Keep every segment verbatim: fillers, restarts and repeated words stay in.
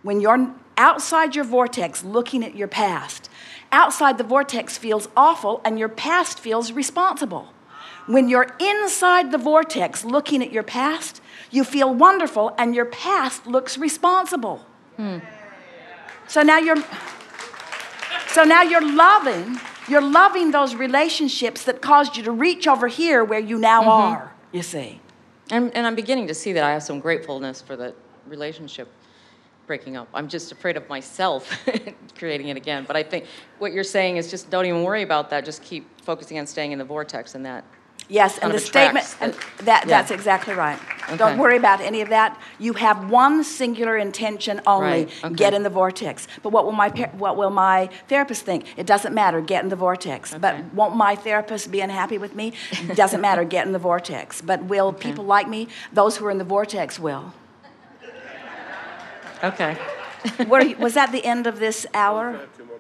when you're outside your vortex looking at your past, outside the vortex feels awful and your past feels responsible. When you're inside the vortex looking at your past, you feel wonderful and your past looks responsible. Hmm. So now you're so now you're loving, you're loving those relationships that caused you to reach over here where you now mm-hmm. are, you see. And, and I'm beginning to see that I have some gratefulness for the relationship breaking up. I'm just afraid of myself creating it again. But I think what you're saying is just don't even worry about that. Just keep focusing on staying in the vortex and that. Yes, and the statement, that, and that, yeah. that's exactly right. Okay. Don't worry about any of that. You have one singular intention only, right. okay. get in the vortex. But what will my what will my therapist think? It doesn't matter, get in the vortex. Okay. But won't my therapist be unhappy with me? It doesn't matter, get in the vortex. But will okay. people like me? Those who are in the vortex will. Okay. Were, was that the end of this hour?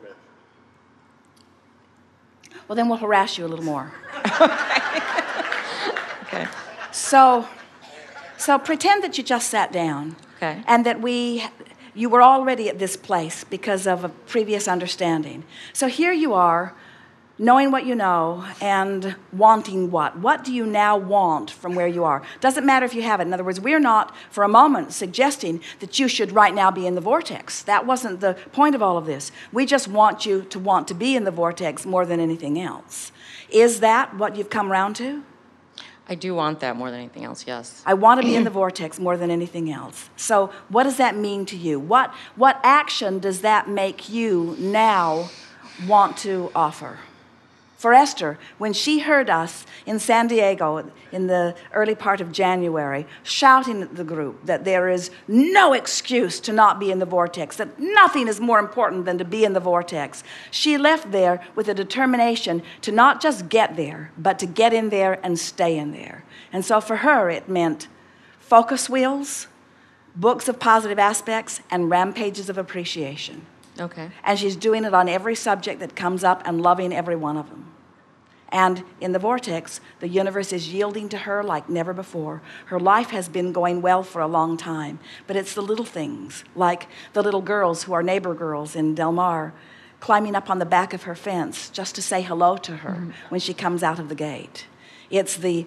Well, then we'll harass you a little more. Okay. Okay. So, so pretend that you just sat down. Okay. And that we, you were already at this place because of a previous understanding. So here you are, knowing what you know and wanting what. What do you now want from where you are? Doesn't matter if you have it. In other words, we're not for a moment suggesting that you should right now be in the vortex. That wasn't the point of all of this. We just want you to want to be in the vortex more than anything else. Is that what you've come around to? I do want that more than anything else, yes. I want to be in the vortex more than anything else. So what does that mean to you? What, what action does that make you now want to offer? For Esther, when she heard us in San Diego in the early part of January, shouting at the group that there is no excuse to not be in the vortex, that nothing is more important than to be in the vortex, she left there with a determination to not just get there, but to get in there and stay in there. And so for her, it meant focus wheels, books of positive aspects, and rampages of appreciation. Okay. And she's doing it on every subject that comes up and loving every one of them. And in the vortex, the universe is yielding to her like never before. Her life has been going well for a long time, but it's the little things, like the little girls who are neighbor girls in Del Mar, climbing up on the back of her fence just to say hello to her mm-hmm. when she comes out of the gate. It's the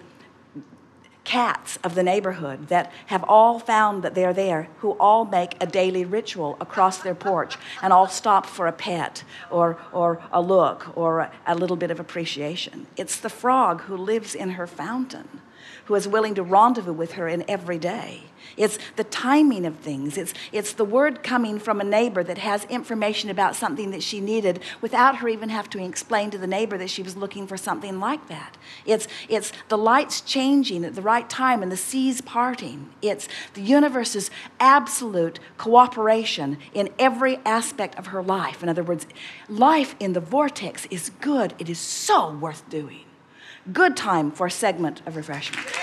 cats of the neighborhood that have all found that they're there, who all make a daily ritual across their porch and all stop for a pet or, or a look or a, a little bit of appreciation. It's the frog who lives in her fountain, who is willing to rendezvous with her in every day. It's the timing of things. It's, it's the word coming from a neighbor that has information about something that she needed without her even have to explain to the neighbor that she was looking for something like that. It's, it's the lights changing at the right time and the seas parting. It's the universe's absolute cooperation in every aspect of her life. In other words, life in the vortex is good. It is so worth doing. Good time for a segment of refreshment.